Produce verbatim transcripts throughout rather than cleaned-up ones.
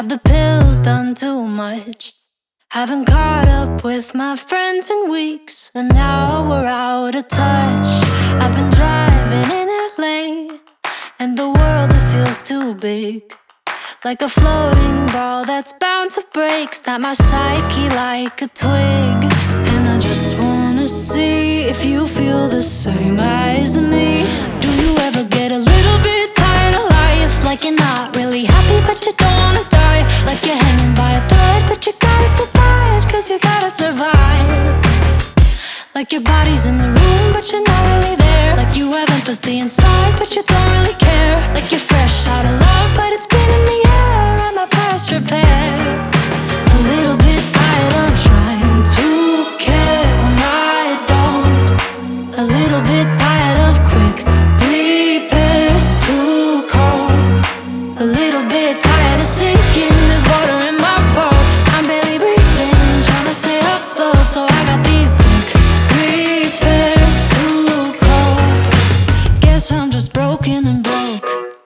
Have the pills done too much? Haven't caught up with my friends in weeks, and now we're out of touch. I've been driving in L A, and the world, it feels too big, like a floating ball that's bound to break. Snap my psyche like a twig. And I just wanna see if you feel the same as me. Do you ever get a little bit tired of life? Like you're not really happy but you don't wanna die. Like you're hanging by a thread but you gotta survive, cause you gotta survive. Like your body's in the room but you're not really there. Like you have empathy inside but you don't really care. Like you're fresh out of love but it's been in the air. Am I past repair? A little bit tired of trying to care when I don't. A little bit tired of quick repairs, too cold. A little bit tired of sinking, there's water in my boat. I'm barely breathing, trying to stay afloat. So I got these quick repairs, too cold. Guess I'm just broken and broke.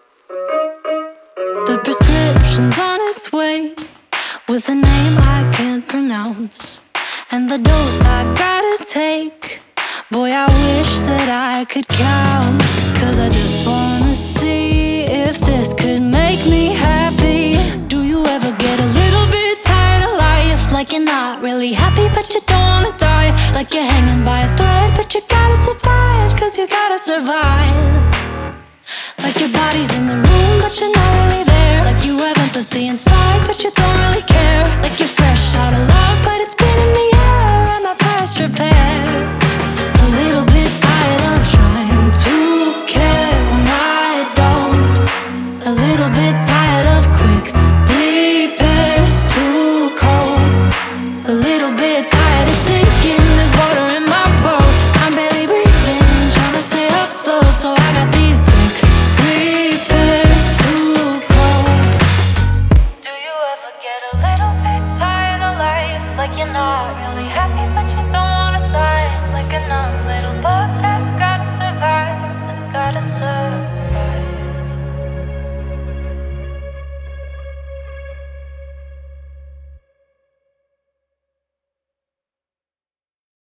The prescription's on its way, with a name I can't pronounce, and the dose I gotta take. Boy, I wish that I could count, cause I just wanna see if this could make me happy. Do you ever get a little bit tired of life? Like you're not really happy but you don't wanna die. Like you're hanging by a thread but you gotta survive, cause you gotta survive. Like your body's in the room but you're not really there. Like you have empathy inside but you don't really care. Like you're fresh out of love but it's been in the air. Am I past repair? A little bit tired of trying to care when I don't. A little bit tired